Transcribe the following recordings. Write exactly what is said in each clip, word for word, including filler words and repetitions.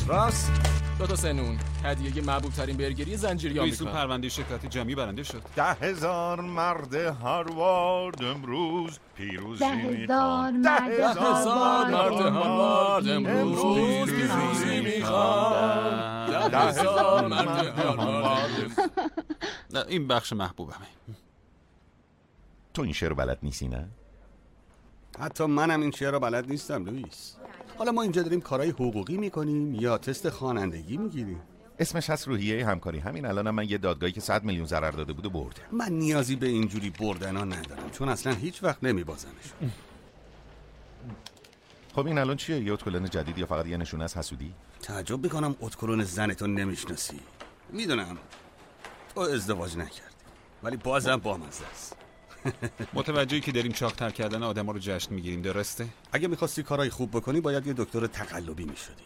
راست دو تا سنون هدیه محبوب ترین برگری زنجیری آمریکا. رئیس پرونده شکایت جمعی برنده شد. ده هزار مرد هاروارد امروز پیروزی میخوان. ده هزار مرد هاروارد امروز پیروزی میخوان. ده هزار مرد هاروارد. نه این بخش محبوبمه. تو این شعر رو بلد نیستی نه؟ حتی منم این شعر رو بلد نیستم لوئیس. حالا ما اینجا داریم کارهای حقوقی میکنیم یا تست خوانندگی میگیریم؟ اسمش هست روحیه همکاری. همین الانم من یه دادگاهی که صد میلیون ضرر داده بود و بردم. من نیازی به اینجوری بردنا ندارم چون اصلا هیچ وقت نمیبازمشون. خب این الان چیه؟ یه اتکلون جدید یا فقط یه نشونه از حسودی؟ تعجب میکنم اتکلون زنتو نمیشناسی. میدونم تو ازدواج نکردی ولی بازم بامزه است. متوجهی که داریم چاق‌تر کردن آدما رو جشن میگیریم، درسته؟ اگه میخواستی کارهای خوب بکنی باید یه دکتر تقلبی میشدی.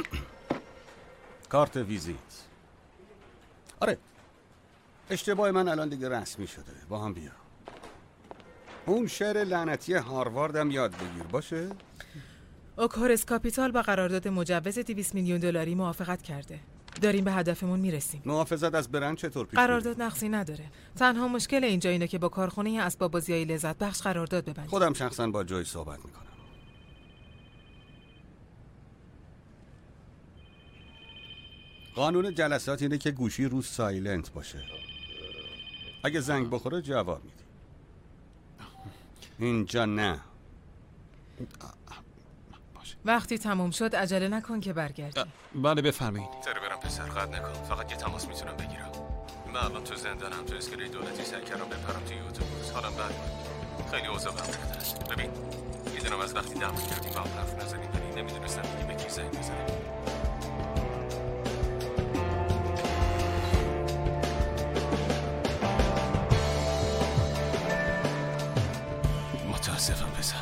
کارت ویزیت. آره اشتباه من الان دیگه رسمی شده. با هم بیا. اون شعر لعنتی هارواردم یاد بگیر باشه. اوکورس کاپیتال با قرارداد مجوز دویست میلیون دلاری موافقت کرده. داریم به هدفمون میرسیم. محافظت از برند چطور پیش قرارداد نقصی نداره. تنها مشکل اینجا اینه که با کارخونه اسباب بازیای لذت بخش قرارداد ببندیم. خودم شخصا با جوی صحبت میکنم. قانون جلسات اینه که گوشی رو سایلنت باشه. اگه زنگ بخوره جواب میدی. اینجا نه. وقتی تموم شد عجله نکن که برگردی. بله بفرمایید. سر برم پسر قد نکن. فقط یه تماس میتونم بگیرم. من الان تو زندانم، تو اسکله دولتی سعی کردم بپرم توی اتوبوس. حالم بد. خیلی اوضاع بد است. ببین میدونم از وقتی دعوا کردیم با هم حرف نزدیم ولی نمیدونستم دیگه به کی زنگ بزنم. متاسفم پسر.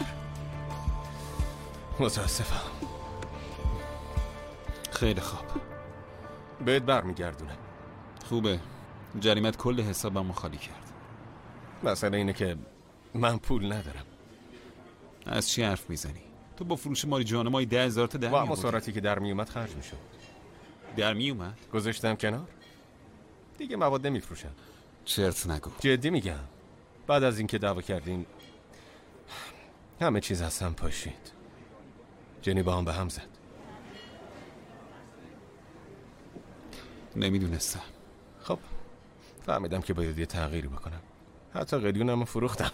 متاسفم. خیلی خوب. بهت برمیگردونم. خوبه. جریمت کل حسابمو خالی کرد. مسئله اینه که من پول ندارم. از چی حرف میزنی؟ تو با فروش ماری جان مایی ده هزار تا در با می‌آوردی. مسارتی که در میومد خرج میشد. در میومد؟ گذاشتم کنار. دیگه مواد نمیفروشم. چرت نگو. جدی میگم. بعد از اینکه دعوا کردیم همه چیز از هم پاشید. جنی با هم به هم زد. نمیدونستم. خب فهمیدم که باید یه تغییری بکنم. حتی قلیونمو فروختم.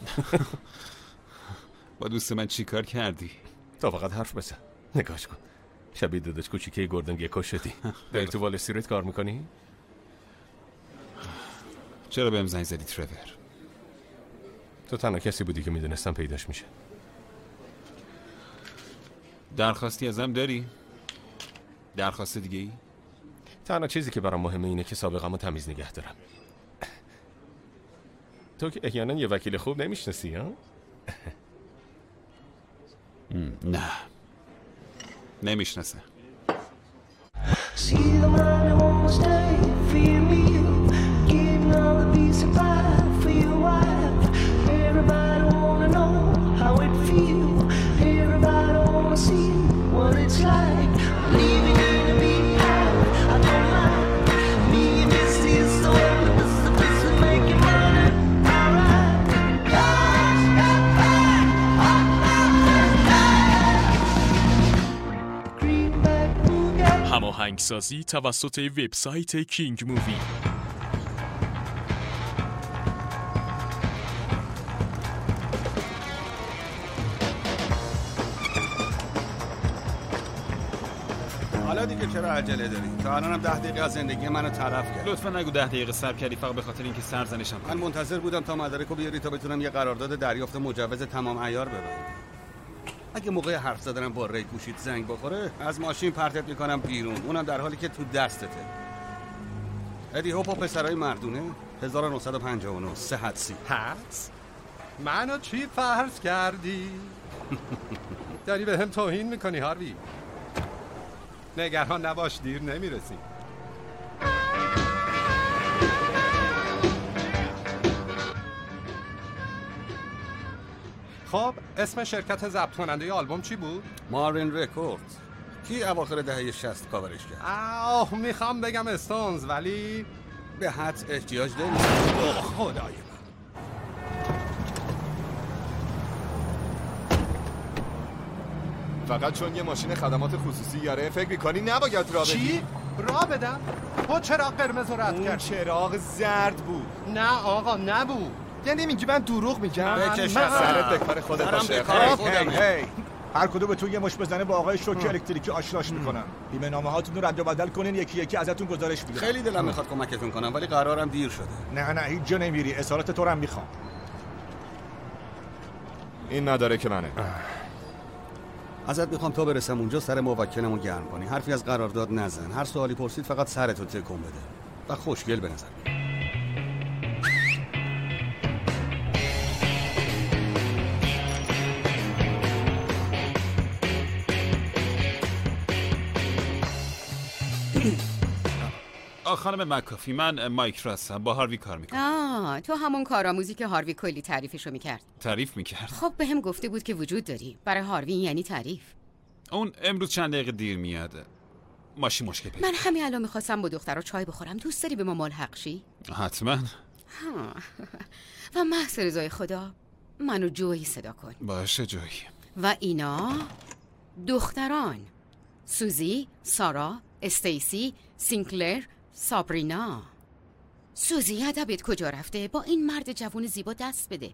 با دوست من چی کار کردی؟ تو فقط حرف بزن. نگاش کن. شبیه داداش کوچیکه گوردن گیکو شدی. داری تو وال استریت کار میکنی؟ چرا بهم زنگ زدی ترور؟ تو تنها کسی بودی که میدونستم پیداش میشه. درخواستی ازم داری؟ درخواست دیگه ای؟ تنها چیزی که برام مهمه اینه که سابقه‌مو تمیز نگه دارم. تو که احیانا یه وکیل خوب نمیشناسی ها؟ نه نمیشناسم. هماهنگسازی توسط وبسایت کینگ مووی. حالا دیگه چرا عجله داری؟ تا الانم ده دقیقه از زندگی منو تلف کرد. لطفا نگو ده دقیقه صبر کردی فقط به خاطر اینکه سرزنشم کنی. من منتظر بودم تا مدارکو بیاری تا بتونم یه قرارداد دریافت مجوز تمام عیار ببندم. اگه موقع حرف زدنم با ری گوشیت زنگ بخوره از ماشین پرتت میکنم بیرون، اونم در حالی که تو دستته. ادی هوپ و پسرای مردونه هزار و نهصد و پنجاه و نه صحت سی حدس؟ منو چی فرض کردی؟ داری به هم توهین میکنی هاروی. نگران نباش دیر نمیرسی. خب اسم شرکت ضبط کننده آلبوم چی بود؟ مارین رکورد. کی اواخر دهه شصت کاورش کرد؟ آه میخوام بگم استونز ولی به حد احتیاج داری؟ خدای من. فقط چون یه ماشین خدمات خصوصی یاره فکر می‌کنی نباید راه بدی؟ چی؟ راه بدم؟ تو چراغ قرمز رو رد اون کرد. چراغ زرد بود. نه آقا نبود. یعنی میگی من دروغ میگم؟ بکش سرت به کار خودت سرم باشه. به کار هی، خودم. هی، هی. هر کدوم به تو یه مش بزنه با آقای شوکی الکتریکی آشناش میکنم. بیمه نامه هاتون رو رد و بدل کنین، یکی یکی ازتون گزارش میگیرم. خیلی دلم میخواد کمکتون کنم ولی قرارم دیر شده. نه نه هیچ جا نمیری، اصالت تو رو هم میخوام. این نداره که منه. ازت میخوام تا برسم اونجا سر موکلمو گرم کنی. حرفی از قرارداد نزن. هر سوالی پرسید فقط سرتو تکون بده. و خوشگل به نظر میاد. آ خانم مکافی، من مایک راستم، با هاروی کار میکنم. آه تو همون کارآموزی که هاروی کلی تعریفشو میکرد. تعریف میکرد؟ خب به هم گفته بود که وجود داری. برای هاروی یعنی تعریف. اون امروز چند دقیقه دیر میاد. ماشین مشکل پیدا. من همین الان میخواستم با دخترها چای بخورم. دوست داری به ما ملحق شی؟ حتما. و محض رضای خدا منو جویی صدا کن. باشه جویی. و اینا دختران: سوزی، سارا، استیسی، سینکلر، سابرینا. سوزی ادبت کجا رفته؟ با این مرد جوان زیبا دست بده.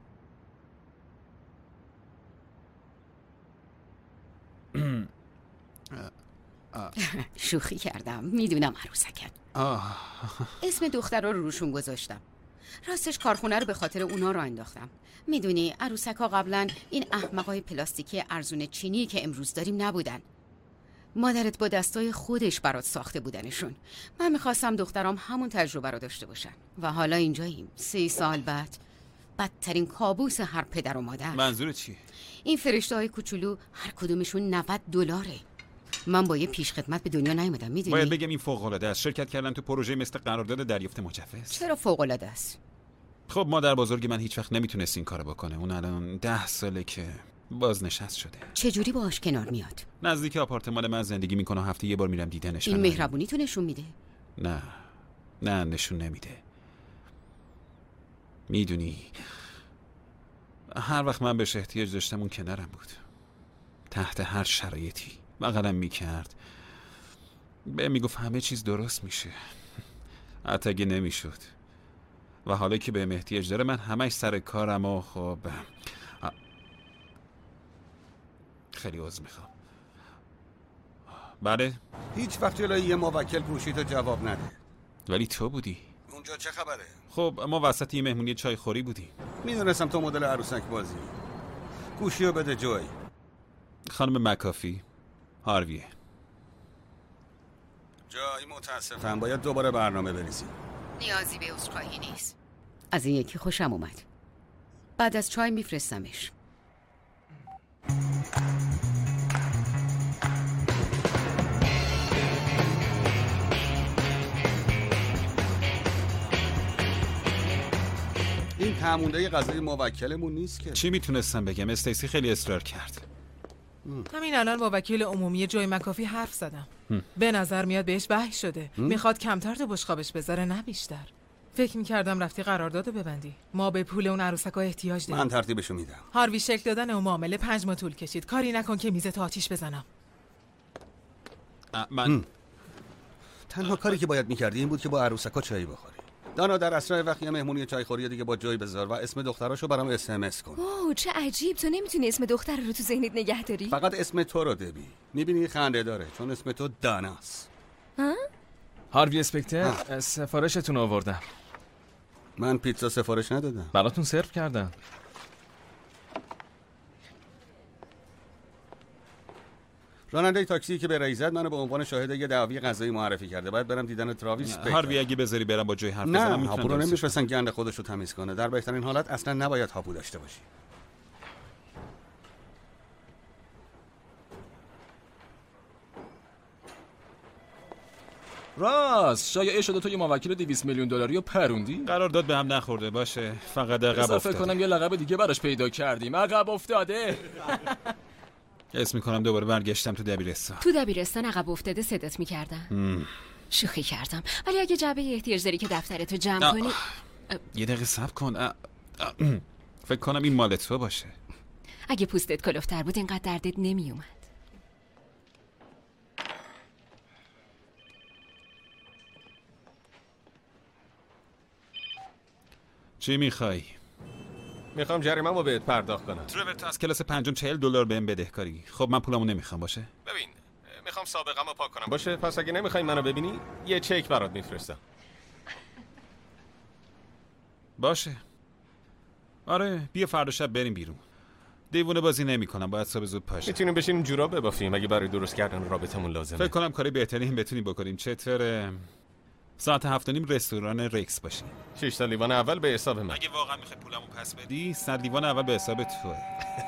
شوخی کردم، میدونم عروسکم. اسم دختر رو روشون گذاشتم. راستش کارخونه رو به خاطر اونا رو انداختم. میدونی عروسکا قبلا این احمقای پلاستیکی ارزون چینی که امروز داریم نبودن. مادرت با دستای خودش برات ساخته بودنشون. من میخواستم دخترام همون تجربه رو داشته باشن. و حالا اینجاییم سی سال بعد. بدترین کابوس هر پدر و مادر. منظور چیه؟ این فرشته های کوچولو هر کدومشون نود دلاره. من با یه پیش خدمت به دنیا نیومدم، میدونی؟ باید بگم این فوق العاده است. شرکت کردن تو پروژه مثل قرارداد دریافت مجوز. چرا فوق العاده است؟ خب مادر بزرگ من هیچ وقت نمیتونست این کارو بکنه. اون الان ده ساله که بازنشست شده. چجوری باهاش کنار میاد؟ نزدیک آپارتمان من زندگی میکنه، هفته یه بار میرم دیدنش. این مهربونی تو نشون میده؟ نه نه نشون نمیده. میدونی هر وقت من بهش احتیاج داشتم اون کنارم بود، تحت هر شرایطی بغلم میکرد، به میگفت همه چیز درست میشه حتی اگه نمیشد. و حالا که بهم احتیاج داره من همش سر کارم و خب خیلی عذر میخوام. بله؟ هیچ وقت جلوی یه موکل گوشی تو جواب نده. ولی تو بودی. اونجا چه خبره؟ خب ما وسط یه مهمونی چای خوری بودیم. میدونستم تو مدل عروسک بازی. گوشی رو بده جوی. خانم مکافی، هارویه. جای متاسفم، باید دوباره برنامه بریزیم. نیازی به عذرخواهی نیست. از این یکی خوشم اومد. بعد از چای میفرستمش. این تمونده غذای موکلمون نیست که. چی میتونستم بگم؟ استیسی خیلی اصرار کرد. همین الان با وکیل عمومی جوی مکافی حرف زدم. به نظر میاد بهش وحی شده. میخواد کمتر تو بشقابش بذاره نه بیشتر. فکر میکردم رفتی قراردادو ببندی. ما به پول اون عروسکا احتیاج داریم. من ترتیبشو میدم. هاروی شکل دادن اون معامله پنج ماه طول کشید. کاری نکن که میزت آتیش بزنم. من ام. تنها کاری که باید میکردی این بود که با عروسکا چای بخوری. دانا در اسرع وقت یه مهمونی چایخوری دیگه با جوی بذار و اسم دختراشو برام اس ام اس کن. اوه چه عجیب، تو نمیتونی اسم دختر رو تو ذهنت نگه داری؟ فقط اسم تو رو دبی. میبینی خنده داره چون اسم تو داناست. ها؟ هاروی اسپکتر، سفارشتون آوردم. من پیتزا سفارش ندادم. براتون سرو کردم. راننده تاکسی که به رئیس زد منو به عنوان شاهد یه دعوی قضایی معرفی کرده. باید برم دیدن تراویس بکر. هاروی اگه بذاری برم با جوی حرف بزنم نه هاپو رو نمیفرستن گند خودش رو تمیز کنه. در بهترین حالت اصلا نباید هاپو داشته باشی. راست شایعه شده تو یه موکل دویست میلیون دلاری رو پروندی؟ قرارداد به هم نخورده باشه، فقط عقب افتاده. فکر کنم یه لقب دیگه براش پیدا کردیم، عقب افتاده. اسم میکنم دوباره برگشتم تو دبیرستان. تو دبیرستان عقب افتاده صدات میکردن. شوخی کردم، ولی اگه جعبه احتیاج داری که دفترتو جمع کنی. یه دقیقه صبر کن. اه. اه. فکر کنم این مال تو باشه. اگه پوستت کلفتر بود اینقدر دردت نمیومد. چی میخوای؟ میخوام جریمه‌مو بهت پرداخت کنم. ترور تو از کلاس پنجم چهل دلار بهم بدهکاری. خب من پولمو نمیخوام باشه؟ ببین میخوام سابقه‌مو پاک کنم باشه. پس اگه نمیخوای منو ببینی یه چک برات میفرستم. باشه. آره بیا فردا شب بریم بیرون. دیوونه بازی نمی‌کنم، باید صبح زود پاشم. میتونیم بشینیم جوراب ببافیم اگه برای درست کردن رابطمون لازمه. فکر کنم کاری بهتری هم بتونیم بکنیم. چطوره؟ ساعت هفت و نیم رستوران رکس باشیم. شش تا لیوان اول به حساب من. اگه واقعا میخوای پولمو پس بدی صد لیوان اول به حساب توه.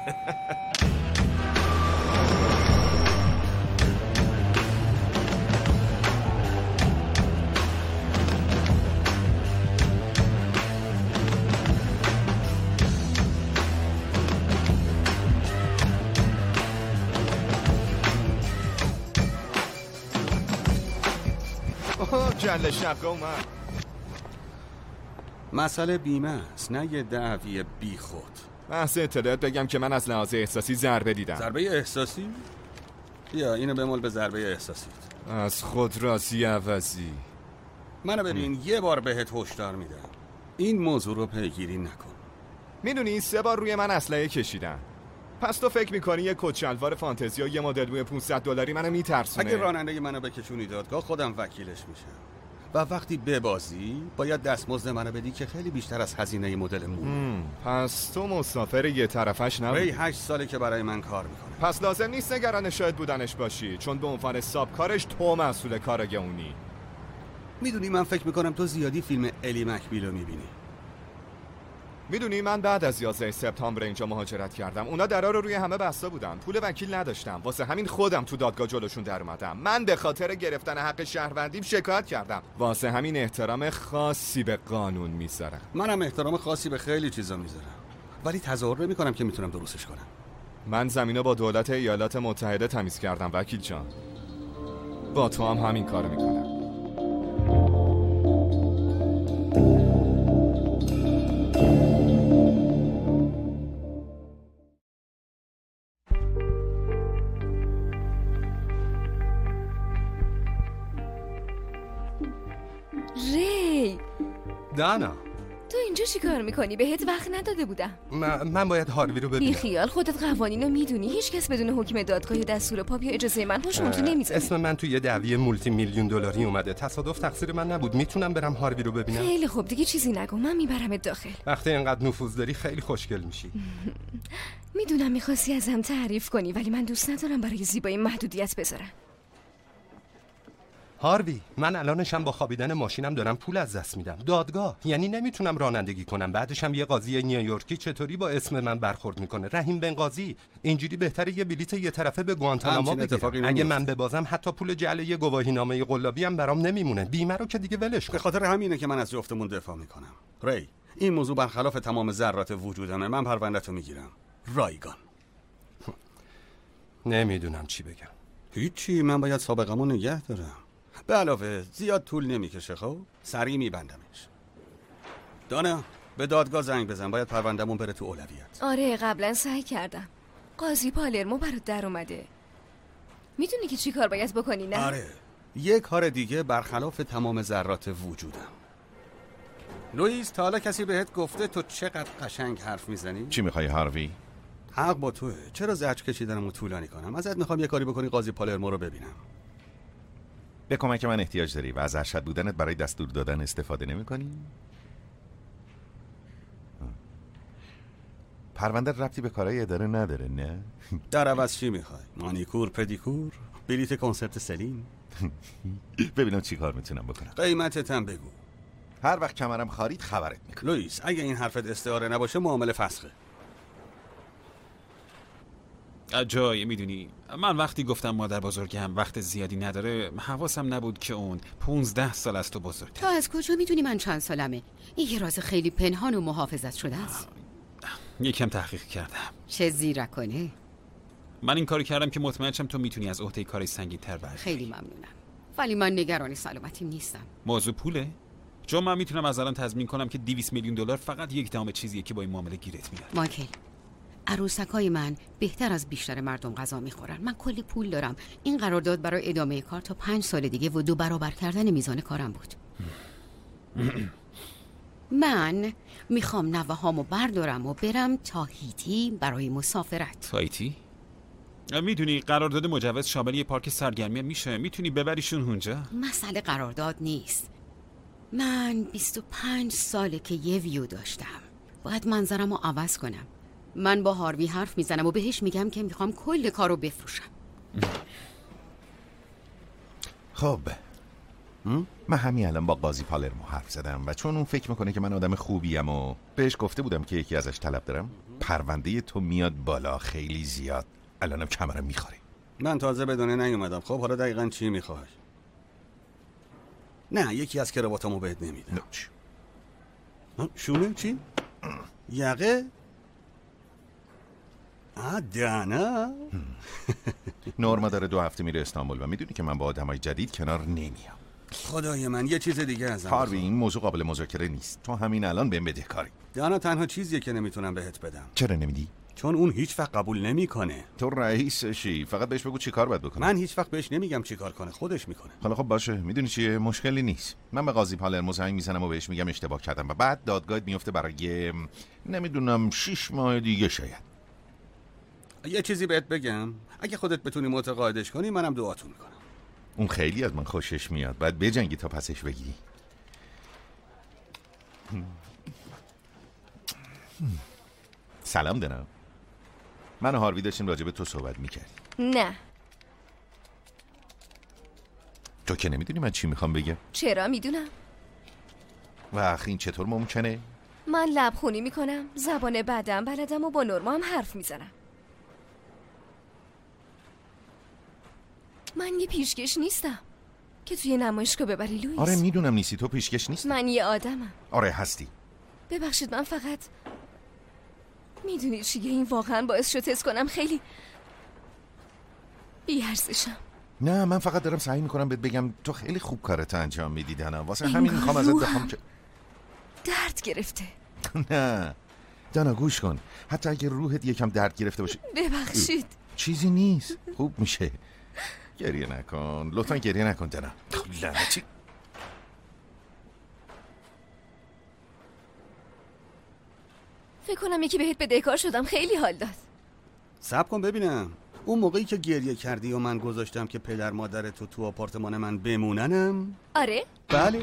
جل شبگاه اومد. مسئله بیمه است نه یه دعوی بی خود. محض اطلاعات بگم که من از لحاظ احساسی ضربه دیدم. ضربه احساسی؟ بیا اینو بمال به ضربه احساسیت. از خود راضی عوضی. منو ببین یه بار بهت هشدار میدم این موضوع رو پیگیری نکن. میدونی سه بار روی من اسلحه کشیدن. پس تو فکر میکنی یه کت شلوار فانتزی و یه مدل موی پانصد دلاری منو میترسونه؟ اگه راننده منو بکشونی دادگاه خودم وکیلش میشم. و وقتی ببازی باید دستمزد منو بدی که خیلی بیشتر از هزینه مدل مو. پس تو مسافر یه طرفش نبودی؟ ری هشت ساله که برای من کار میکنه. پس لازم نیست نگران شاهد بودنش باشی، چون به عنوان سابکارش تو مسئول کارگه اونی. میدونی من فکر میکنم تو زیادی فیلم الی مکبیل رو میبینی. میدونی من بعد از یازده سپتامبر اینجا مهاجرت کردم. اونا درا رو روی همه بسته بودن. پول وکیل نداشتم. واسه همین خودم تو دادگاه جلوشون در اومدم. من به خاطر گرفتن حق شهروندیم شکایت کردم. واسه همین احترام خاصی به قانون میذارم. منم احترام خاصی به خیلی چیزا میذارم. ولی تظاهر نمی‌کنم که میتونم درستش کنم. من زمینو با دولت ایالات متحده تمیز کردم وکیل جان. با تو هم همین کارو میکنم. ری دانا تو اینجا چی کار میکنی؟ بهت وقت نداده بودم. من, من باید هاروی رو ببینم. بی خیال، خودت قوانینو میدونی. هیچ کس بدون حکم دادگاه یا دستور پاپ یا اجازه من پشتم تو نمیذاره. اسم من توی یه دعوی مولتی میلیون دلاری اومده. تصادف تقصیر من نبود. میتونم برم هاروی رو ببینم؟ خیلی خوب دیگه چیزی نگو، من میبرمت داخل. وقتی اینقدر نفوذ داری خیلی خوشگل میشی. میدونم میخواستی ازم تعریف کنی ولی من دوست ندارم برای زیبایی محدودیت بذارم. هاروی، من الانشم با خوابیدن ماشینم دارم پول از دست میدم. دادگاه یعنی نمیتونم رانندگی کنم. بعدش هم یه قاضی نیویورکی چطوری با اسم من برخورد میکنه؟ رحیم بنغازی. اینجوری بهتره یه بلیت یه طرفه به گوانتانامو بگیرم. اگه من ببازم حتی پول جعل یه گواهینامه قلابی هم برام نمیمونه. بیمه رو که دیگه ولش کن. به خاطر همینه که من از جفتمون دفاع میکنم. ری، این موضوع برخلاف تمام ذرات وجودمه. من پرونده‌تو میگیرم. رایگان. نمیدونم چی بگم. هیچی، من باید سابقه‌مو نگه دارم. به علاوه زیاد طول نمیکشه. خب سریع میبندمش. دانا به دادگاه زنگ بزن، باید پرونده‌مون بره تو اولویت. آره قبلا سعی کردم. قاضی پالرمو برات در اومده. میدونی که چی کار باید بکنی نه؟ آره یه کار دیگه برخلاف تمام ذرات وجودم. لوئیس تا حالا کسی بهت گفته تو چقدر قشنگ حرف میزنی؟ چی میخوای هاروی؟ حق با توه. چرا زجر کشیدنمو طولانی کنم؟ ازت میخوام یه کاری بکنی قاضی پالرمو رو ببینم. به کمک من احتیاج داری و از ارشد بودنت برای دستور دادن استفاده نمی کنی؟ پرونده ربطی به کارهای اداره نداره نه؟ در عوض چی میخوای؟ مانیکور، پدیکور، بلیت کنسرت سلین؟ ببینم چی کار میتونم بکنم. قیمتت هم بگو. هر وقت کمرم خارید خبرت میکنم. لوئیس اگه این حرفت استعاره نباشه معامله فسخه. جای میدونی من وقتی گفتم مادر بزرگم وقت زیادی نداره حواسم نبود که اون پونزده سال از تو بزرگتره. تو از کجا میدونی من چند سالمه؟ این یه راز خیلی پنهان و محافظت شده است. یکم تحقیق کردم. چه زیرکانه. من این کارو کردم که مطمئن شم تو میتونی از عهده کاری سنگین‌تر برداری. خیلی ممنونم، ولی من نگران سلامتیم نیستم. موضوع پوله؟ چون من میتونم از الان تضمین کنم که دویست میلیون دلار فقط یک دهم چیزیه که با این معامله گیرت میاد. مایکل، عروسکای من بهتر از بیشتر مردم غذا میخورن. من کلی پول دارم. این قرارداد برای ادامه کار تا پنج سال دیگه و دو برابر کردن میزان کارم بود. من میخوام نوه‌هامو بردارم و برم تاهیتی برای مسافرت. تاهیتی؟ میدونی قرارداد مجوز شامل یه پارک سرگرمی میشه، میتونی ببریشون اونجا. مسئله قرارداد نیست. من بیست و پنج ساله که یه ویو داشتم. باید منظرم رو عوض کنم. من با هاروی حرف میزنم و بهش میگم که میخوام کل کارو بفروشم. خب من همین الان با قاضی پالرمو حرف زدم و چون اون فکر میکنه که من آدم خوبیم و بهش گفته بودم که یکی ازش طلب دارم، پرونده تو میاد بالا خیلی زیاد. الانم کمرم میخوره. من تازه بدونه نیومدم. خب حالا دقیقاً چی میخوای؟ نه یکی از کراواتامو بهت نمیدم. شونه چی؟ یقه؟ آه دانا. نورما داره دو هفته میره استانبول و میدونی که من با آدمای جدید کنار نمیام. خدای من یه چیز دیگه ازم. هاروی این موضوع قابل مذاکره نیست. تو همین الان بهم بده کاری. دانا تنها چیزیه که نمیتونم بهت بدم. چرا نمیدی؟ چون اون هیچ وقت قبول نمیکنه. تو رئیسشی، فقط بهش بگو چی کار باید بکنه. من هیچ وقت بهش نمیگم چی کار کنه، خودش میکنه. حالا خب باشه، میدونی چیه؟ مشکلی نیست. من به قاضی پالرمو زنگ میزنم و بهش میگم اشتباه کردم و بعد دادگاه میفته برای نمیدونم شش ماه دیگه شاید. یه چیزی بهت بگم، اگه خودت بتونی متقاعدش کنی منم دعاتون میکنم. اون خیلی از من خوشش میاد. باید بجنگی تا پسش بگیری. سلام دنم. من و هاروی داشتیم راجع به تو صحبت میکردیم. نه. تو که نمیدونی من چی میخوام بگم؟ چرا میدونم. و آخه این چطور ممکنه؟ من لبخونی میکنم، زبان بدم بلدم و با نورما هم حرف میزنم. من یه پیشکش نیستم که توی نمایشگاه ببری لوئیس. آره میدونم نیستی، تو پیشکش نیستی. من یه آدمم. آره هستی. ببخشید من فقط میدونی چیه، این واقعا باعث شد حس کنم خیلی بی‌ارزشم. نه من فقط دارم سعی میکنم بهت بگم تو خیلی خوب کارت انجام میدی دانا. واسه همین میخوام ازت بخوام که درد گرفته. نه دانا گوش کن، حتی اگه روحت یکم درد گرفته باشه ببخشید. چیزی نیست، خوب میشه. گریه نکن لطفا، گریه نکن دانا. لعنتی. فکر کنم یکی بهت بدهکار شدم، خیلی حال داد. صبر کن ببینم. اون موقعی که گریه کردی و من گذاشتم که پدر مادر تو تو آپارتمان من بموننم؟ آره؟ بله.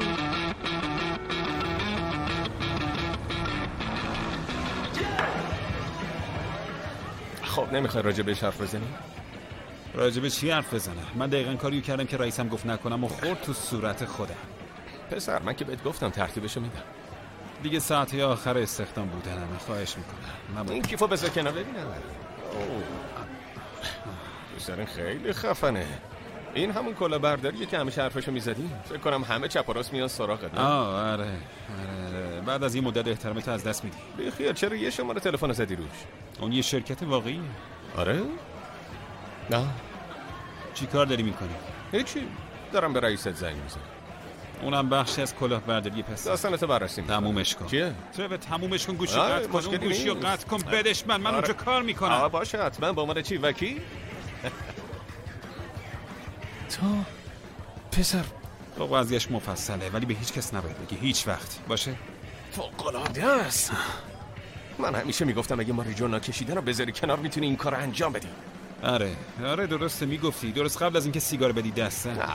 خب نمیخوای راجع بهش حرف بزنی؟ راجع به چی حرف بزنم؟ من دقیقاً کاریو کردم که رئیسم گفت نکنم و خورد تو صورت خودم. پسر من که بهت گفتم ترتیبشو میدم. دیگه ساعتی آخر استخدام بودنم. خواهش میکنم. این کیفو بذار کنار ببینم. پسر خیلی خفنه. این همون کلا برداریه که همیشه حرفشو میزدی؟ فکر کنم همه چپ و راست میان سراغت. آه آره. آره بعد از این مدت احترامتو از دست میدی. بخیر چرا یه شماره تلفن زدی روش؟ اون یه شرکت واقعیه. آره؟ نه. چی کار داری میکنی؟ هیچی. دارم به رئیست زنگ میزنم. اونم بخشی از کلاهبرداری پس. داستانتو بررسی می‌کنم. تمومش کن. چیه؟ تو تمومش کن، گوشی قطع کن، اون گوشی رو قطع کن، بدش من، من آره. اونجا کار میکنم. آه باشه حتما. با من چی وکیل؟ تو پسر تو قضیهش مفصله ولی به هیچ کس نباید بگی، هیچ وقت. باشه؟ فوق‌العاده است. من همیشه میگفتم اگه ماریجوانا کشیدن رو بذاری کنار میتونی این کار رو انجام بدی. آره آره درسته میگفتی، درست قبل از اینکه سیگار بدی دسته. نه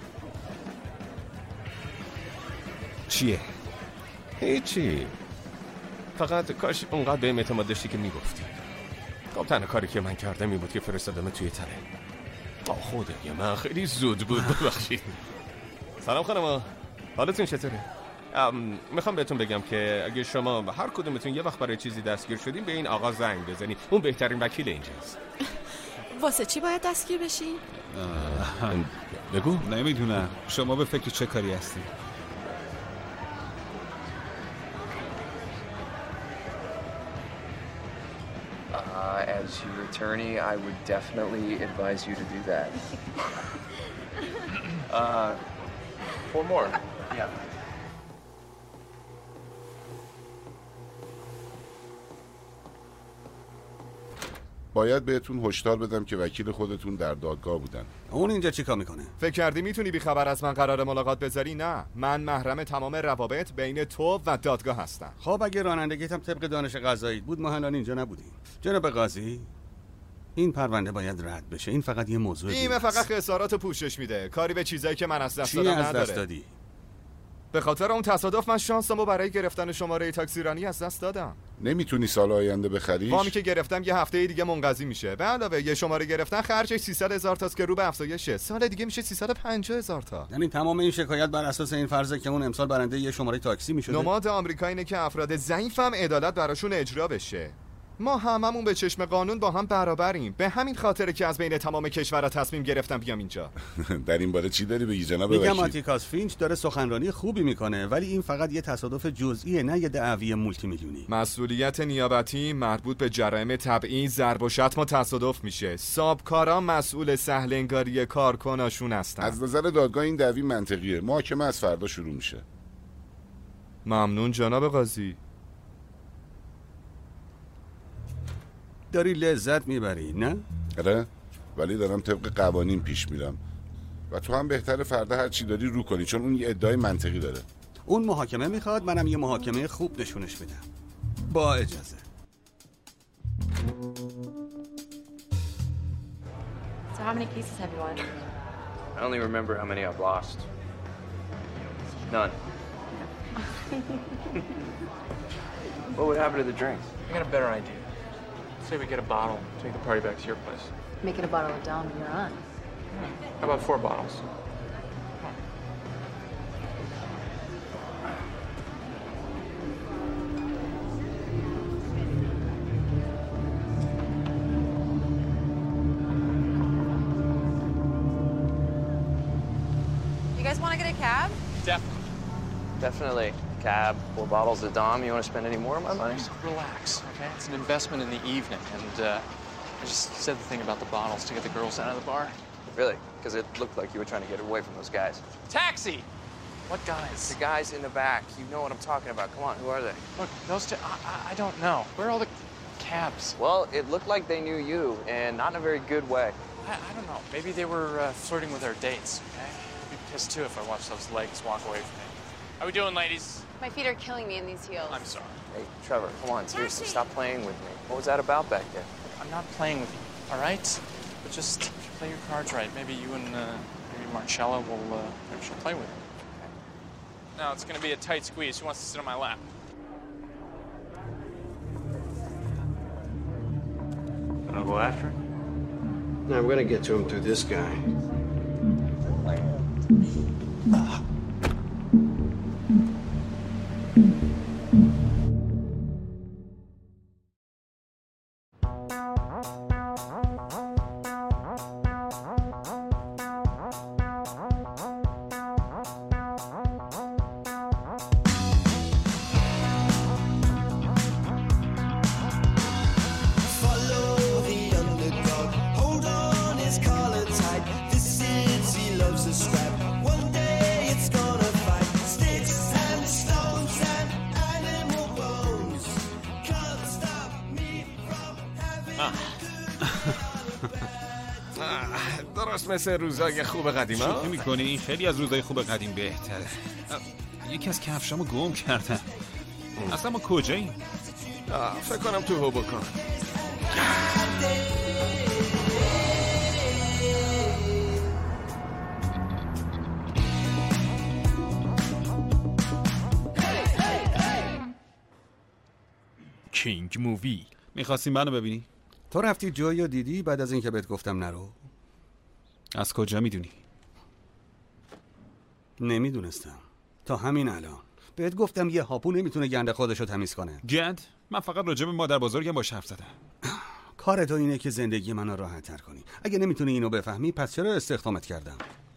چیه؟ هیچی. فقط کاش اونقدر بهم اعتماد داشتی که میگفتی. خب تنها کاری که من کردم این بود که فرستادم توی تله. آه خدای من خیلی زود بود، ببخشید. سلام خانم، حالتون چطوره؟ میخوام بهتون بگم که اگه شما هر کدومتون یه وقت برای چیزی دستگیر شدین به این آقا زنگ بزنی، اون بهترین وکیل اینجاست. واسه چی باید دستگیر بشی؟ بگو. نمیدونم شما به فکر چه کاری هستی؟ Uh, as your attorney, I would definitely advise you to do that. uh, four more. Yeah. باید بهتون هشدار بدم که وکیل خودتون در دادگاه بودن. اون اینجا چیکار میکنه؟ فکر کردی میتونی بی خبر از من قرار ملاقات بذاری؟ نه، من محرم تمام روابط بین تو و دادگاه هستم. خب اگه رانندگیت هم طبق دانش قضایی بود ما الان اینجا نبودیم. جناب قاضی، این پرونده باید رد بشه. این فقط یه موضوع بیمه فقط خسارات پوشش میده، کاری به چیزایی که من از دست دادم نداره. چی از دست دادی؟ به خاطر اون تصادف من شانسمو برای گرفتن شماره تاکسیرانی از دست دادم. نمیتونی سال آینده بخریش؟ وامی که گرفتم یه هفته دیگه منقضی میشه. به علاوه یه شماره گرفتن خرجش سیصد هزار تاست که رو به افزایشه. سال دیگه میشه سیصد و پنجاه هزار تا. یعنی تمام این شکایت بر اساس این فرضه که اون امسال برنده یه شماره تاکسی میشده. نماد آمریکا اینه که افراد ضعیفم عدالت براشون اجرا بشه. ما هممون به چشم قانون با هم برابریم. به همین خاطره که از بین تمام کشورها تصمیم گرفتم بیام اینجا. در این باره چی داری بگی جناب وکیل؟ میگم آتیکاس فینچ داره سخنرانی خوبی میکنه، ولی این فقط یه تصادف جزئیه، نه یه دعوی مولتی میلیونی. مسئولیت نیابتی مربوط به جرایم طبعی، ضرب و شتم و تصادف میشه. سابکارا مسئول سهلنگاری کارکناشون هستن. از نظر دادگاه این دعوی منطقیه. محاکمه از فردا شروع میشه. ممنون جناب قاضی. داری لذت میبری نه؟ آره، ولی دارم طبق قوانین پیش میرم و تو هم بهتره فردا هر چی داری رو کنی، چون اون یه ادعای منطقی داره. اون محاکمه میخواد، منم یه محاکمه خوب نشونش بدم. با اجازه. So how many cases have you won? I only remember how many I've lost. None. What would happen to the drinks? I got a better idea. Say we get a bottle, take the party back to your place. Make it a bottle of Dom and you're on. How about four bottles? You guys want to get a cab? Definitely. Definitely. Cab, four bottles of Dom. You want to spend any more of my money? Just relax, okay? It's an investment in the evening, and uh, I just said the thing about the bottles to get the girls out of the bar. Really? Because it looked like you were trying to get away from those guys. Taxi! What guys? The guys in the back. You know what I'm talking about. Come on, who are they? Look, those two, I, I don't know. Where are all the cabs? Well, it looked like they knew you, and not in a very good way. I, I don't know. Maybe they were uh, flirting with their dates, okay? I'd be pissed too if I watched those legs walk away from me. How we doing, ladies? My feet are killing me in these heels. I'm sorry. Hey, Trevor, come on, seriously, stop playing with me. What was that about back there? I'm not playing with you, all right? But just play your cards right. Maybe you and uh, maybe Marcella will, uh, maybe she'll play with you. Okay. Now it's gonna be a tight squeeze. Who wants to sit on my lap? I'll go after him. No, we're gonna get to him through this guy. Uh. درست مثل روزای خوب قدیم ها؟ شوخی میکنی؟ این خیلی از روزای خوب قدیم بهتره. یکی از کفشامو گم کردن. اصلا ما کجاییم؟ فکر کنم تو هوبوکان. کینگ مووی. میخواستی منو ببینی؟ تو رفتی جایی دیدی بعد از اینکه بهت گفتم نرو؟ از کجا میدونی؟ نمیدونستم تا همین الان. بهت گفتم یه هاپو نمیتونه گند خودشو تمیز کنه. گند؟ من فقط راجع به مادر بزرگم باش حرف زدم. کار تو اینه که زندگی منو راحت تر کنی. اگه نمیتونی اینو بفهمی پس چرا استخدامت کردم؟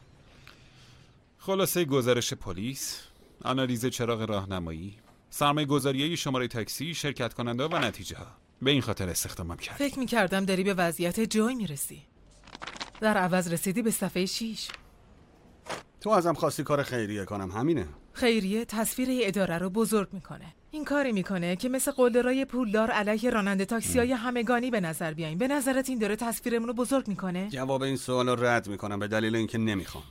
خلاصه گزارش پلیس، آنالیز چراغ راهنمایی، سرمایه گذاری شماره تاکسی، شرکت کننده و نتیجه ها. به این خاطر استخدامم کرد. فکر میکردم داری به وضعیت جوی میرسی، در عوض رسیدی به صفحه شیش. تو ازم خواستی کار خیریه کنم، همینه. خیریه تصویر اداره رو بزرگ میکنه. این کاری میکنه که مثل قلدرای پولدار علیه راننده تاکسیای همگانی به نظر بیایم. به نظرت این داره تصویرمون رو بزرگ میکنه؟ جواب این سوال رو رد میکنم به دلیل اینکه نمیخوام.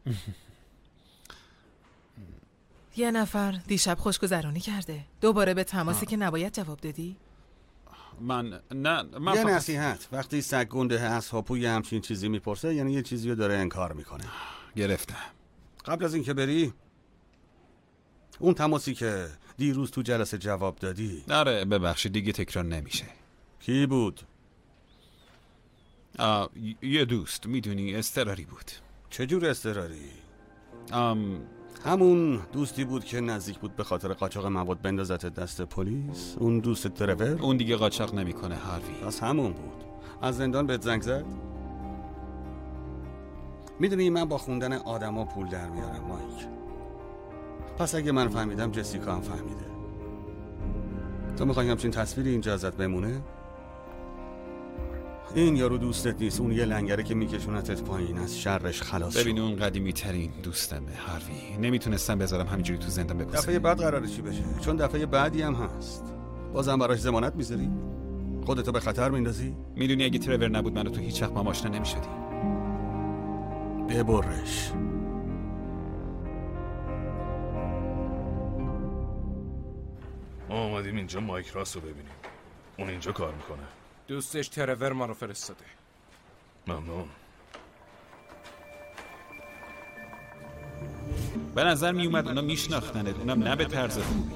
یه نفر دیشب خوشگذرانی کرده. دوباره به تماسی که نباید جواب دادی؟ من نه من یه فقط... نصیحت، وقتی سگ گنده از هاپوی همچین چیزی میپرسه یعنی یه چیزی رو داره انکار میکنه. گرفتم. قبل از اینکه بری، اون تماسی که دیروز تو جلسه جواب دادی. آره ببخشید دیگه تکرار نمیشه. کی بود؟ آه، یه دوست، میدونی اضطراری بود. چجور اضطراری؟ آم... همون دوستی بود که نزدیک بود به خاطر قاچاق مواد بندازت دست پلیس؟ اون دوست ترور؟ اون دیگه قاچاق نمیکنه هاروی. پس همون بود. از زندان بهت زنگ زد؟ میدونی من با خوندن آدما پول در میارم مایک. پس اگه من فهمیدم جسیکا هم فهمیده. تو میخوای همچین تصویری اینجا ازت بمونه؟ این یارو دوستت نیست، اون یه لنگره که میکشونتت پایین، از شرش خلاص. ببین اون قدیمی ترین دوستمه هاروی. نمیتونستم بذارم همینجوری تو زندان بپوسه. دفعه بعد قراره چی بشه؟ چون دفعه بعدی هم هست. بازم براش ضمانت میذاری؟ خودتو به خطر میندازی؟ میدونی اگه ترور نبود منو تو هیچ وقت ما آشنا نمیشدی. ببرش. ما آمدیم اینجا مایک راست رو ببینیم. اون اینجا کار میکنه. دوستش ترور ما رو فرستاده. ممنون. به نظر میومد اونا میشناختنت، اونم نه به طرز خوبی.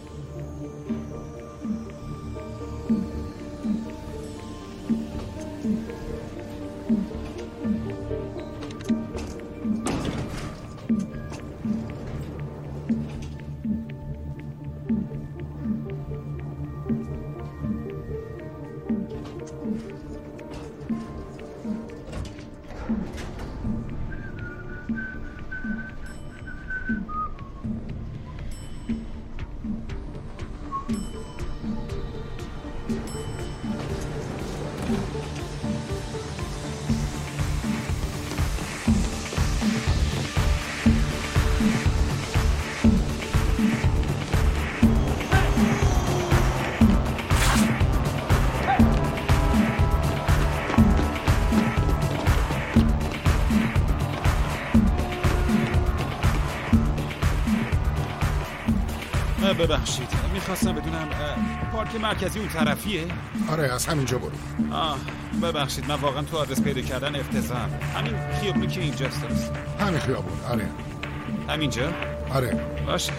ببخشید میخواستم بدونم پارک مرکزی اون طرفیه؟ آره از همینجا برو. آه ببخشید من واقعا تو آدرس پیدا کردن افتضاحم. همین خیابونی که اینجاست درست؟ همین خیابون. آره همینجا؟ آره باشه.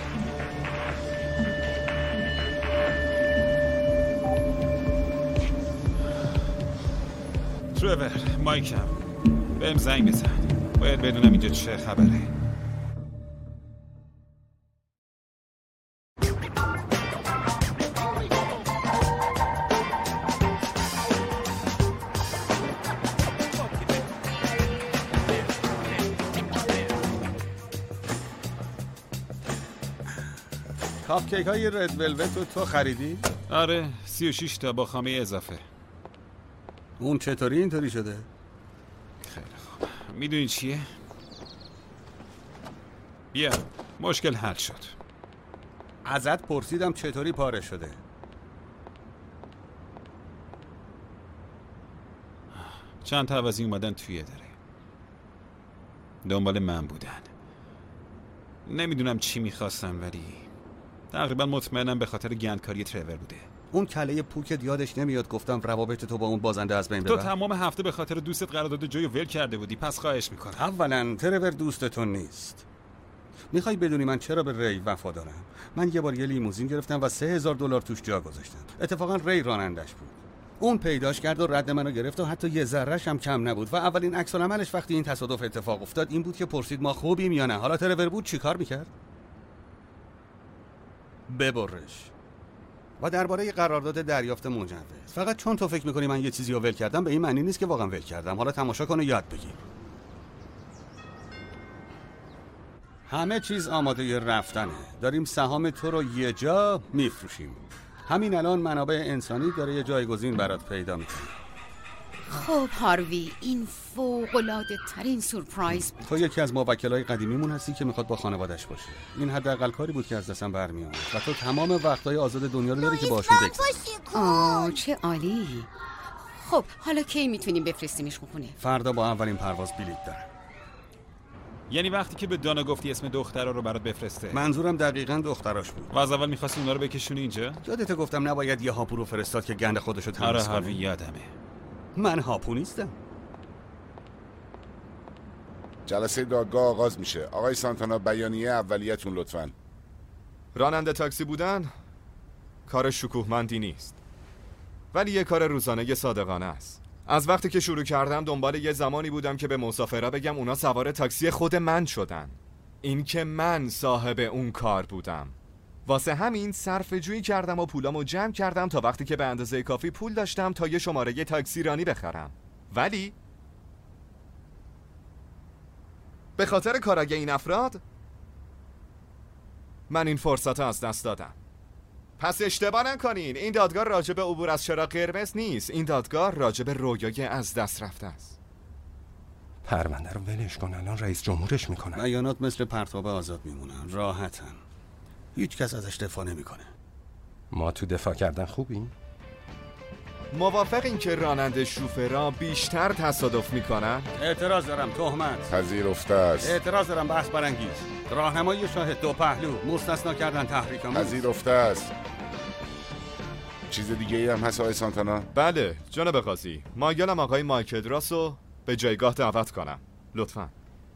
ترور مایکم بهم زنگ بزن، باید بدونم اینجا چه خبره. کاپ کیک های رد ولوت رو تو خریدی؟ آره سی و شیش تا با خامه اضافه. اون چطوری اینطوری شده؟ خیلی خوب. میدونی چیه؟ بیا مشکل حل شد. ازت پرسیدم چطوری پاره شده. چند تا عوضی اومدن توی داره، دنبال من بودن. نمیدونم چی میخواستن ولی تقریبا مطمئنم به خاطر گندکاری ترور بوده. اون کله پوکت یادش نمیاد گفتم روابط تو با اون بازنده از بین ببر؟ تو تمام هفته به خاطر دوستت قرارداد جویو ول کرده بودی، پس خواهش میکنم. اولا ترور دوستتون نیست. میخوای بدونی من چرا به ری وفادارم؟ من یه بار یه لیموزین گرفتم و سه هزار دلار توش جا گذاشتم. اتفاقا ری رانندش بود. اون پیداش کرد و رد منو گرفت و حتی یه ذره‌ش هم کم نبود و اولین عکس العملش وقتی این تصادف اتفاق افتاد این بود که پرسید ما خوبیم یا نه. حالا ترور بود چیکار میکرد؟ ببرش. و درباره قرارداد دریافت مجوز، فقط چون تو فکر میکنی من یه چیزی رو ول کردم به این معنی نیست که واقعا ول کردم. حالا تماشا کن و یاد بگیر. همه چیز آماده رفتنه. داریم سهام تو رو یه جا میفروشیم. همین الان منابع انسانی داره یه جایگزین برات پیدا میکنه. خب هاروی، این فوق‌العاده ترین سورپرایز بود. تو یکی از موکلای قدیمیمون هستی که میخواد با خانوادش باشه. این حداقل کاری بود که از دستم برمیاد و تو تمام وقتای آزاد دنیا رو داری که باشون بگذری. آه چه عالی. خب حالا کی میتونیم بفرستیمش خونه؟ فردا با اولین پرواز بلیط دارم. یعنی وقتی که به دانا گفتی اسم دخترا رو برات بفرسته؟ منظورم دقیقاً دختراش بود. و از اول می‌خواستی اونا رو بکشونی اینجا؟ یادت گفتم نباید یه هاپو رو فرستاد که گند خودشو تمیز کنه. کنه. آره یادمه. من هاپو نیستم. جلسه دادگاه آغاز میشه. آقای سانتانا بیانیه اولیتون لطفاً. راننده تاکسی بودن کار شکوهمندی نیست، ولی یه کار روزانه صادقانه است. از وقتی که شروع کردم دنبال یه زمانی بودم که به مسافرها بگم اونا سوار تاکسی خود من شدن، این که من صاحب اون کار بودم. واسه همین صرفه جویی کردم و پولامو جمع کردم تا وقتی که به اندازه کافی پول داشتم تا یه شماره تاکسی رانی بخرم. ولی به خاطر کاراگه این افراد من این فرصت از دست دادم. پس اشتباه نکنین، این دادگاه راجع به عبور از چراغ قرمز نیست، این دادگاه راجع به رویای از دست رفته است. پرونده رو ولش کن، الان رئیس جمهورش میکنن. بیانات مثل پرتاب آزاد میمونن، راحتن، هیچ کس ازش دفاع نمیکنه. ما تو دفاع کردن خوبیم؟ موافق این که راننده شوفرها بیشتر تصادف میکنن؟ اعتراض دارم. تهمت پذیرفته است. اعتراض دارم. بحث برانگیز. راهنمایی شاهد دو پهلو. مستثنا کردن تحریک‌آمیز. پذیرفته است. چیز دیگه ای هم هست آقای سانتانا؟ بله جناب قاضی، مایلم آقای مایکل راسو به جایگاه دعوت کنم لطفاً.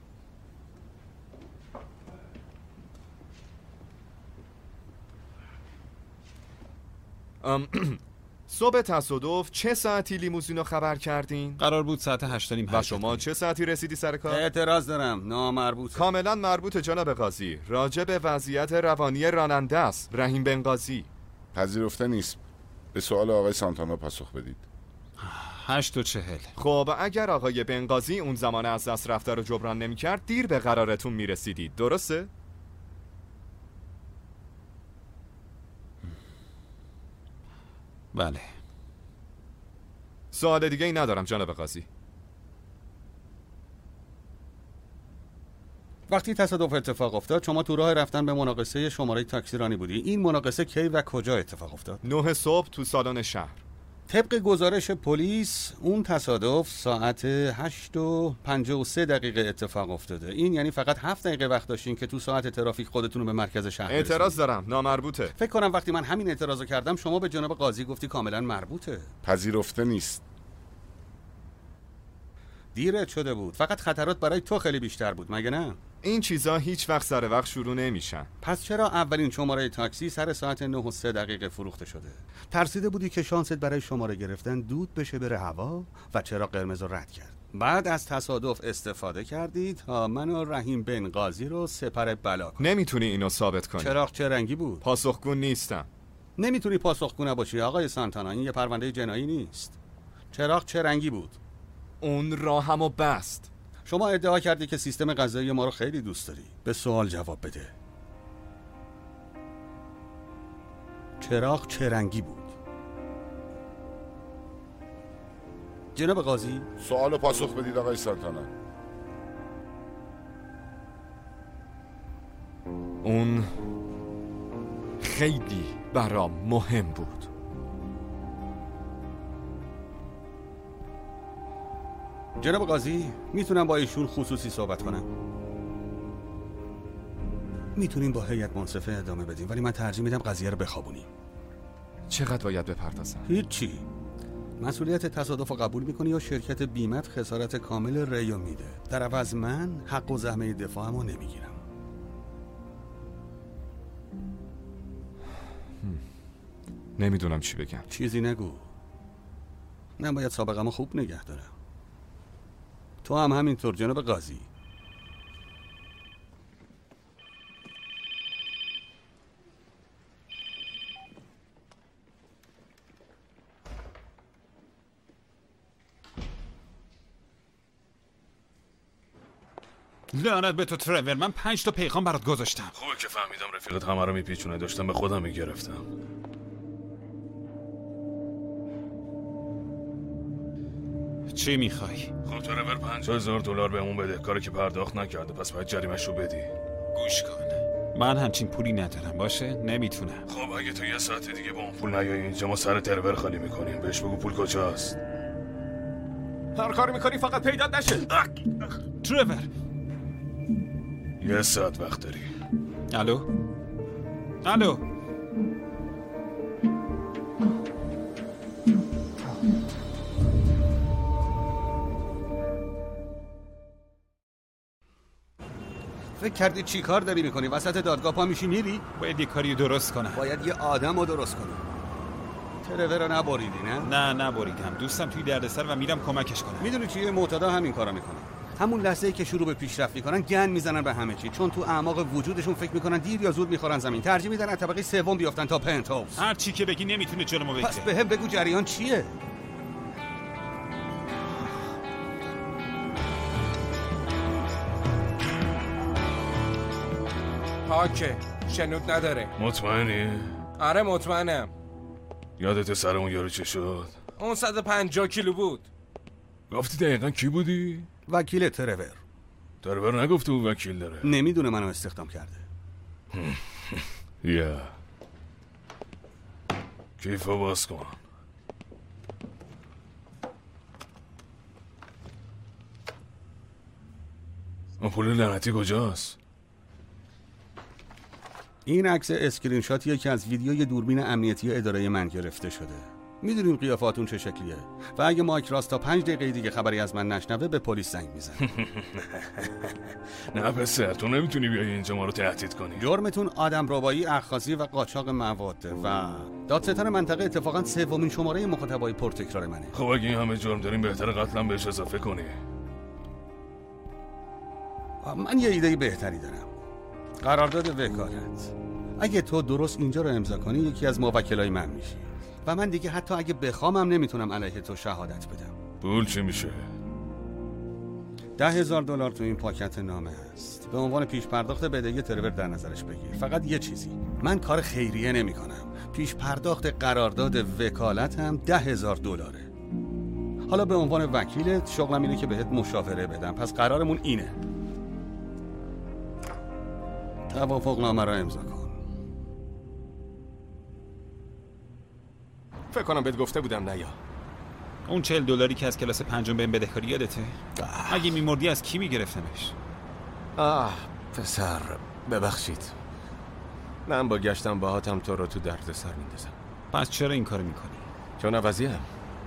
ام صبح تصادف چه ساعتی لیموزین رو خبر کردین؟ قرار بود ساعت هشت و نیم. و شما چه ساعتی رسیدی سر کار؟ اعتراض دارم. نامربوطه. کاملا مربوطه جناب قاضی. راجع به وضعیت روانی راننده است. رحیم بنغازی. پذیرفته نیست. به سوال آقای سانتانا پاسخ بدید. هشت و چهل. خب اگر آقای بنغازی اون زمان از دست رفته رو جبران نمی کرد دیر به قرارتون می رسیدید، درسته؟ بله. سوال دیگه ای ندارم جناب قاضی. وقتی تصادف اتفاق افتاد شما تو راه رفتن به مناقصه شماره تاکسی رانی بودی. این مناقصه کی و کجا اتفاق افتاد؟ نه صبح تو سالن شهر. طبق گزارش پلیس اون تصادف ساعت هشت و پنجاه و سه دقیقه اتفاق افتاده. این یعنی فقط هفت دقیقه وقت داشتین که تو ساعت ترافیک خودتون رو به مرکز شهر برسونید. اعتراض دارم. نامربوطه. فکر کنم وقتی من همین اعتراضو کردم شما به جناب قاضی گفتی کاملا مربوطه. پذیرفته نیست. دیرت شده بود. فقط خطرات برای تو خیلی بیشتر بود، مگه نه؟ این چیزا هیچ وقت سر وقت شروع نمیشن. پس چرا اولین شماره تاکسی سر ساعت نه و سه دقیقه فروخته شده؟ ترسیده بودی که شانست برای شماره گرفتن دود بشه بره هوا و چرا قرمز رو رد کرد. بعد از تصادف استفاده کردی تا من و رحیم بنغازی رو سپر بلا کنی. نمیتونی اینو ثابت کنی. چراغ چه رنگی بود؟ پاسخگو نیستم. نمیتونی پاسخگو نباشی آقای سانتانا، این یه پرونده جنایی نیست. چراغ چه رنگی بود؟ اون راهمو بست. شما ادعا کردی که سیستم غذایی ما رو خیلی دوست داری. به سوال جواب بده. چراغ چه رنگی بود؟ جناب قاضی سوالو پاسخ بدید آقای سانتانا. اون خیلی برام مهم بود. جناب قاضی میتونم با ایشون خصوصی صحبت کنم؟ میتونیم با هیئت منصفه ادامه بدیم، ولی من ترجیح میدم قضیه رو بخوابونیم. چقدر باید بپردازم؟ هیچی. مسئولیت تصادف رو قبول میکنی یا شرکت بیمت خسارت کامل ریو میده؟ در عوض من حق و زحمه دفاعمو نمیگیرم. نمیدونم چی بگم. چیزی نگو. من باید سابقه‌مو خوب نگه دارم. تو هم همینطور جناب قاضی. لعنت به تو ترور، من پنج تا پیغام برات گذاشتم. خوبه که فهمیدم رفیقت همه رو میپیچونه، داشتم به خودم میگرفتم. چی میخوای؟ خب ترور پنجاه هزار دلار بهمون بده، کاری که پرداخت نکرده، پس باید جریمش رو بدی. گوش کن، من همچین پولی ندارم. باشه نمیتونم. خب اگه تو یه ساعت دیگه با اون پول نیایی اینجا، ما سر ترور خالی میکنیم. بهش بگو پول کجاست. هر کاری میکنی فقط پیدات نشه. ترور یه ساعت وقت داری. الو الو فکر کردی چی کار داری میکنی؟ وسط دادگاه پا میشی میری؟ باید یه کاری درست کنم. باید یه آدم رو درست کنی. ترور رو نبریدی نه؟ نه نبریدم. دوستم توی دردسر و میرم کمکش کنم. میدونی چیه؟ معتادا همین کارا میکنن. همون لحظه‌ای که شروع به پیشرفت میکنن گند میزنن به همه چی، چون تو اعماق وجودشون فکر میکنن دیر یا زود میخورن زمین. ترجیح میدن از طبقه سوم بیافتن تا پنت هاوس. هر چی که بگی نمیتونه جلومو بگیره. پس بهم بگو جریان چیه؟ پاکه، شنود نداره. مطمئنی؟ آره مطمئنم. یادت سر اون یارو چه شد؟ اون صد و پنجاه کیلو بود. گفتی دقیقا کی بودی؟ وکیل ترور. ترور نگفته اون وکیل داره. نمیدونه منو استخدام کرده. یا کیفو باز کن. اون پول لعنتی کجاست؟ این عکس اسکرین شات یکی از ویدیوی دوربین امنیتی اداره من گرفته شده. میدونیم قیافاتون چه شکلیه و اگه مایک راست تا پنج دقیقه دیگه خبری از من نشنوه به پلیس زنگ میزنه. نه پسر، تو نمیتونی بیای اینجا ما رو تهدید کنی. جرمتون آدم ربایی، اخاذی و قاچاق مواده و دادستان منطقه اتفاقا سومین شماره مخاطبای پرتکرار منه. خب اگه این همه جرم داریم بهتره قتلم بهش اضافه کنی. من یه ایده بهتری دارم. قرارداد وکالت. اگه تو درست اینجا رو امضا کنی یکی از موکلای من میشی و من دیگه حتی اگه بخوامم نمیتونم علیه تو شهادت بدم. پول چی میشه؟ ده هزار دلار تو این پاکت نامه هست. به عنوان پیش پرداخت بدهی ترور در نظرش بگیر. فقط یه چیزی، من کار خیریه نمی کنم. پیش پرداخت قرارداد وکالت هم ده هزار دلاره. حالا به عنوان وکیلت شغلم اینه که بهت مشاوره بدم. پس قرارمون اینه. توافق نامه را امضا کن. فکر کنم بهت گفته بودم نیا. اون چهل دلاری که از کلاس پنجم بهم بدهکاری یادته؟ اگه میمردی از کی میگرفتمش؟ آه پسر ببخشید. من با گشتم باهاتم تو رو تو درد سر میندازم. پس چرا این کارو میکنی؟ چون عوضی هم.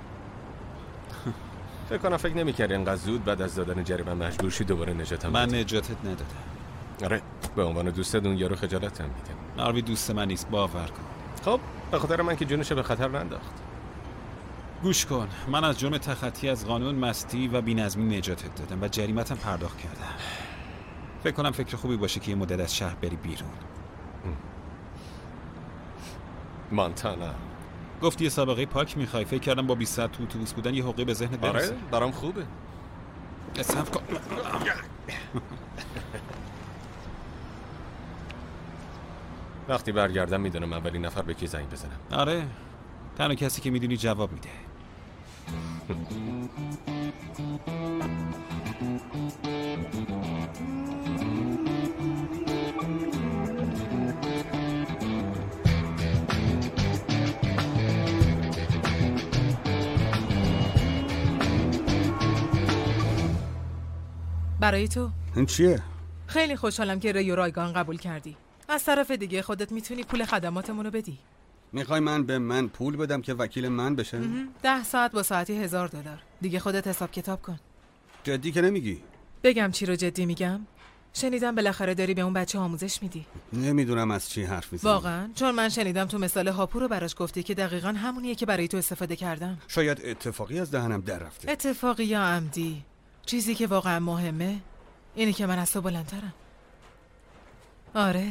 فکر کنم فکر نمی‌کردی انقدر زود بعد از دادن جریمه مجبور شی دوباره نجاتم من بدی. نجاتت ندادم. آره به عنوان دوستت اون یارو خجالت هم میده. ناروی دوست من نیست، باور کن. خب به خاطر من که جونش به خطر ننداخت. گوش کن، من از جرم تخطی از قانون مستی و بی‌نظمی نجاتت دادم و جریمتم پرداخت کردم. فکر کنم فکر خوبی باشه که یه مدت از شهر بری بیرون. مانتانا گفتی یه سابقه پاک میخوای. فکر کردم با بیست ساعت تو اتوبوس بودن یه حقه به ذهنت برسه. آره برام خوبه. صبر کن. وقتی برگردم میدونم اولین نفر به کی زنگ بزنم. آره تنها کسی که میدونی جواب میده. برای تو این چیه؟ خیلی خوشحالم که ریو رایگان قبول کردی. از طرف دیگه خودت میتونی پول خدماتمونو بدی. میخوای من به من پول بدم که وکیل من بشه؟ ده ساعت با ساعتی هزار دلار. دیگه خودت حساب کتاب کن. جدی که نمیگی؟ بگم چی رو جدی میگم؟ شنیدم بالاخره داری به اون بچه آموزش میدی. نمیدونم از چی حرف میزنی. واقعا؟ چون من شنیدم تو مثال هاپو رو براش گفتی که دقیقاً همونیه که برای تو استفاده کردم. شاید اتفاقی از دهنم در رفته. اتفاقی یا عمدی؟ چیزی که واقعا مهمه اینه که من از تو بلندترم. آره.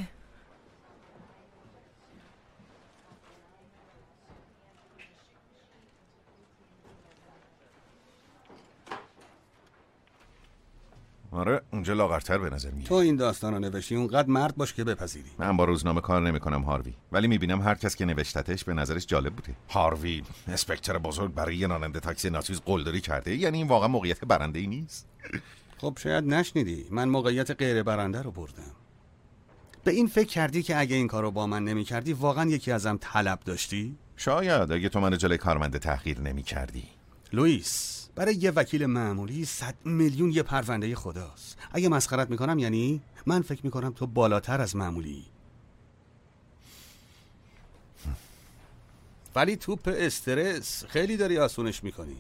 آره اونجا لاغرتر به نظر میاد. تو این داستان رو نوشتی، اونقدر مرد باش که بپذیری. من با روزنامه کار نمیکنم هاروی، ولی میبینم هر کس که نوشتتش به نظرش جالب بوده. هاروی اسپکتر بزرگ برای راننده تاکسی ناتویز قلدری کرده، یعنی این واقعا موقعیت برنده ای نیست. خب شاید نشنیدی، من موقعیت غیر برنده رو بردم. به این فکر کردی که اگه این کارو با من نمی‌کردی واقعا یکی ازم طلب داشتی؟ شاید اگه تو منو جلوی کارمنده تحقیر نمی‌کردی. لوئیس، برای یه وکیل معمولی صد میلیون یه پرونده خداست. اگه مسخرت میکنم یعنی من فکر میکنم تو بالاتر از معمولی. ولی توپ استرس خیلی داری آسونش میکنی.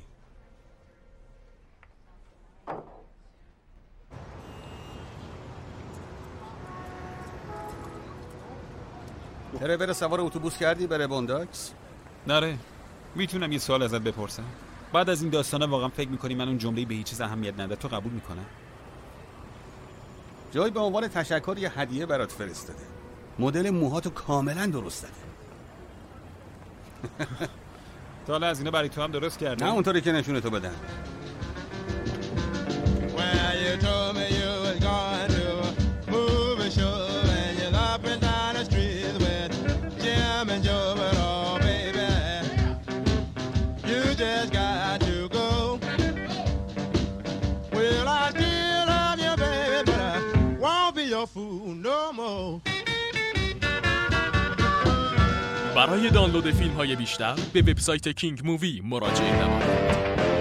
بره بره سوار اتوبوس کردی بره بونداکس؟ نره. میتونم یه سوال ازت بپرسم؟ بعد از این داستانا واقعا فکر میکنی من اون جمله به هیچ چیز اهمیت نداره تو قبول میکنم؟ جای به عنوان تشکر یه هدیه برات فرستاده. مدل موهاتو کاملا درست زده. تا حالا از اینا برای تو هم درست کردی؟ نه اونطوری که نشونه تو بدن. برای دانلود فیلم های بیشتر به وبسایت کینگ مووی مراجعه نمایید.